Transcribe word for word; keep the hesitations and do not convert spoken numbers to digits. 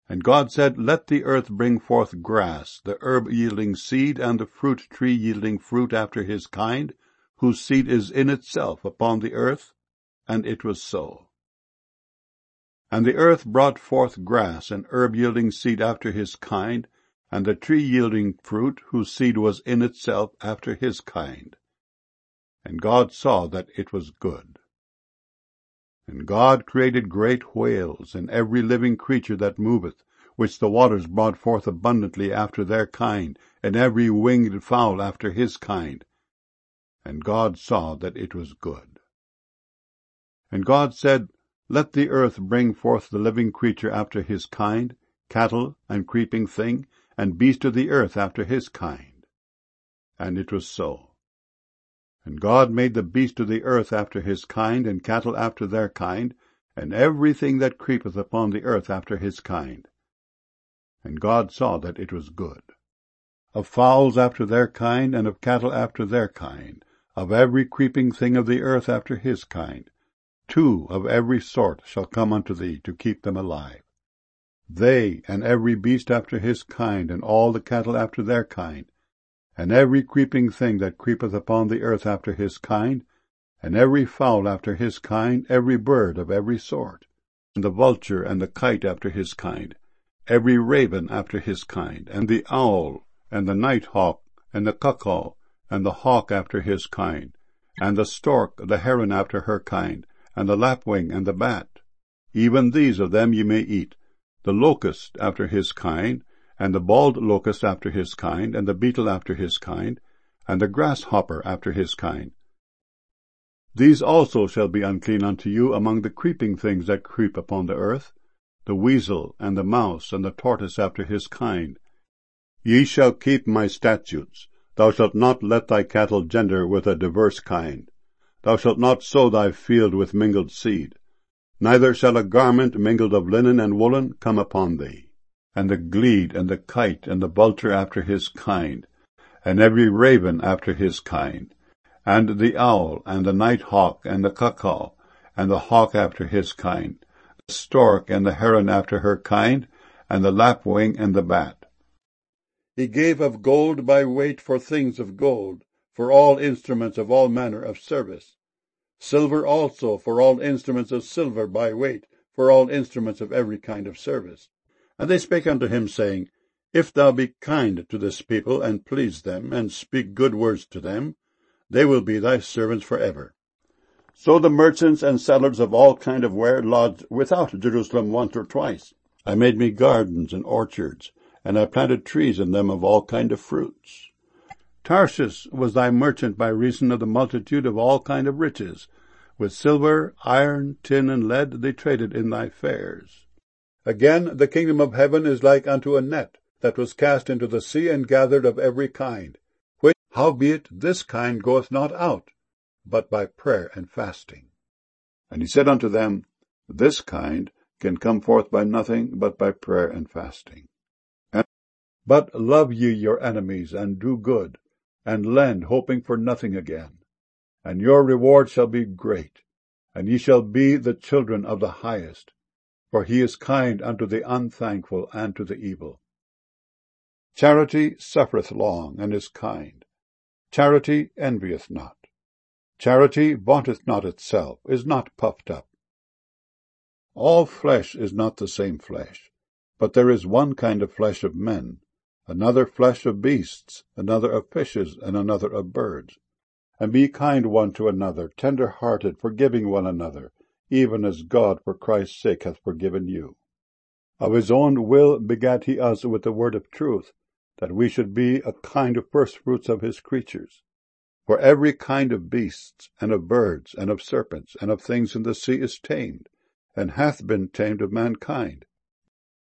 And God said, Let the earth bring forth grass, the herb yielding seed, and the fruit tree yielding fruit after his kind, whose seed is in itself upon the earth. And it was so. And the earth brought forth grass, and herb yielding seed after his kind, and the tree yielding fruit, whose seed was in itself after his kind. And God saw that it was good. And God created great whales, and every living creature that moveth, which the waters brought forth abundantly after their kind, and every winged fowl after his kind. And God saw that it was good. And God said, Let the earth bring forth the living creature after his kind, cattle, and creeping thing, and beast of the earth after his kind. And it was so. And God made the beast of the earth after his kind, and cattle after their kind, and everything that creepeth upon the earth after his kind. And God saw that it was good. Of fowls after their kind, and of cattle after their kind, of every creeping thing of the earth after his kind, two of every sort shall come unto thee to keep them alive. They, and every beast after his kind, and all the cattle after their kind, and every creeping thing that creepeth upon the earth after his kind, and every fowl after his kind, every bird of every sort, and the vulture and the kite after his kind, every raven after his kind, and the owl, and the night hawk, and the cuckoo, and the hawk after his kind, and the stork, the heron after her kind, and the lapwing, and the bat. Even these of them ye may eat, the locust after his kind, and the bald locust after his kind, and the beetle after his kind, and the grasshopper after his kind. These also shall be unclean unto you among the creeping things that creep upon the earth, the weasel, and the mouse, and the tortoise after his kind. Ye shall keep my statutes. Thou shalt not let thy cattle gender with a diverse kind. Thou shalt not sow thy field with mingled seed. Neither shall a garment mingled of linen and woolen come upon thee. And the glede, and the kite, and the vulture after his kind, and every raven after his kind, and the owl, and the night hawk, and the cuckoo, and the hawk after his kind, the stork, and the heron after her kind, and the lapwing, and the bat. He gave of gold by weight for things of gold, for all instruments of all manner of service. Silver also for all instruments of silver by weight, for all instruments of every kind of service. And they spake unto him, saying, If thou be kind to this people, and please them, and speak good words to them, they will be thy servants for ever. So the merchants and sellers of all kind of ware lodged without Jerusalem once or twice. I made me gardens and orchards, and I planted trees in them of all kind of fruits. Tarshish was thy merchant by reason of the multitude of all kind of riches. With silver, iron, tin, and lead they traded in thy fairs. Again, the kingdom of heaven is like unto a net that was cast into the sea and gathered of every kind, which, howbeit, this kind goeth not out, but by prayer and fasting. And he said unto them, This kind can come forth by nothing but by prayer and fasting. And, but love ye your enemies, and do good, and lend, hoping for nothing again. And your reward shall be great, and ye shall be the children of the highest. For he is kind unto the unthankful and to the evil. Charity suffereth long, and is kind. Charity envieth not. Charity vaunteth not itself, is not puffed up. All flesh is not the same flesh, but there is one kind of flesh of men, another flesh of beasts, another of fishes, and another of birds. And be kind one to another, tender-hearted, forgiving one another, even as God for Christ's sake hath forgiven you. Of his own will begat he us with the word of truth, that we should be a kind of firstfruits of his creatures. For every kind of beasts, and of birds, and of serpents, and of things in the sea is tamed, and hath been tamed of mankind.